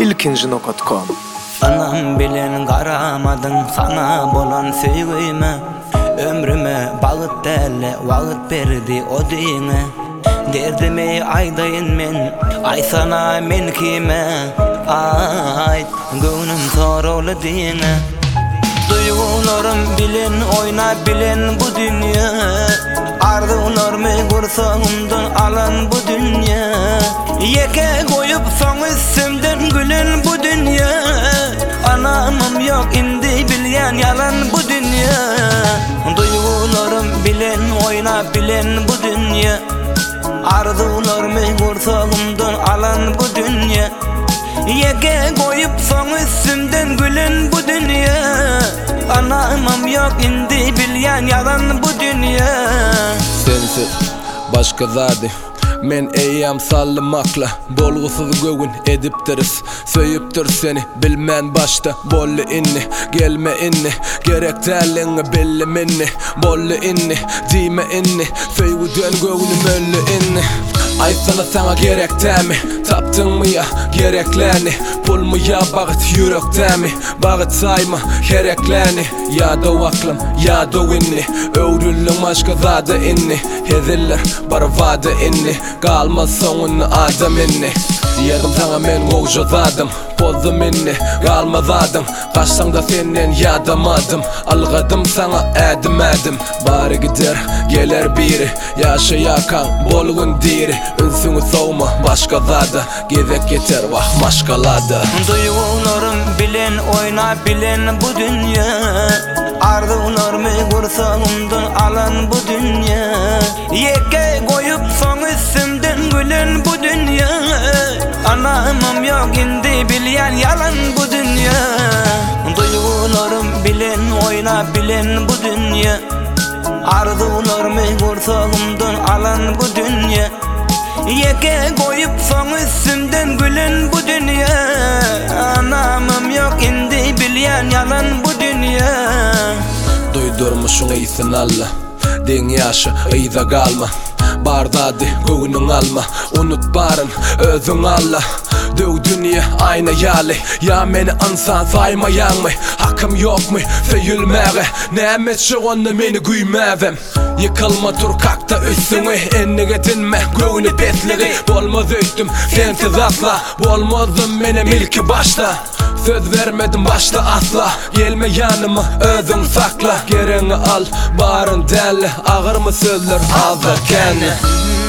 ilkinjinok.com. Anam bilen garamadın sana bolan söýgüme, ömrüme bagyt däle wagyt berdi o diňe. Derdimi aýdaýyn men, aýsana men kime, aýt göwnüm soraly diňe. Duygularım bilen oyna bilen bu dünya, arzularımı gursağımdan alan bu dünya. Yeke koyup son üstümden gülen bu dünya. Anamım yok indi bilyen yalan bu dünya. Duygularım bilen oyna bilen bu dünya, arzularımı gursağımdan alan bu dünya. Yeke koyup son üstümden gülen bu dünya. Anamam yok indi bilyen yalan bu dünya. Sensiz başka zadi men eýýäm sallamakla, bolgusuz gögün edipdiris, söýüpdir seni bilmän başta. Bolly inni, gelme inni, gerek däliňi belli minni. Bolly inni, diýme inni, söýgüden gögünüm ölli inni. Aýsana sana gerek dämi, tapdyňmy ya gerekläni? Pulmy ya bagyt ýürekdämi, bagyt saýma gerekläni? Ýa-da waklym, ýa-da inni, öwrüliň başga zada inni. Heziller barwada inni, galmas soňuny adam inni. Diýerim sana men gowja zadym, bozdum inni, galmaz adam. Kaçsaň da senden ýadamadım, algadım sana ädim. Bari gider, geler biri, ýaşaýakan bolgun diri. Ünsüňi soğma başka zada, gezek geçer wagt maşgalada. Duygularım bilen oyna bilen bu dünya, arzularımı gursağımdan alan bu dünya. Yeke koyup son üstümden gülen bu dünya. Anamam yok indi bilyen yalan bu dünya. Duygularım bilen oyna bilen bu dünya, arzularımı gursağımdan alan bu dünya. Yeke koyup son üstümden gülen bu dünya. Anamam yok indi bilyen yalan bu dünya. Duydurmuşun iýsin Allah, deň ýaşy ýyda galma. Bardady göwnüň alma, unut barın özüň Allah. Döw dünýä aýna ýaly, ya meni insan saýmaýanmy? Hakym ýokmy söýülmäge, näme şoňny meni güýmäwem? Yıkılma turkakta üstüňe, ennige dinme göwni betligi. Bolmaz öýtüm sensiz asla, bolmazdym mene milki başta. Söz vermedim başta asla, gelme yanıma özüň sakla. Gereňi al, barın däli, agyrmy sözler azda känni.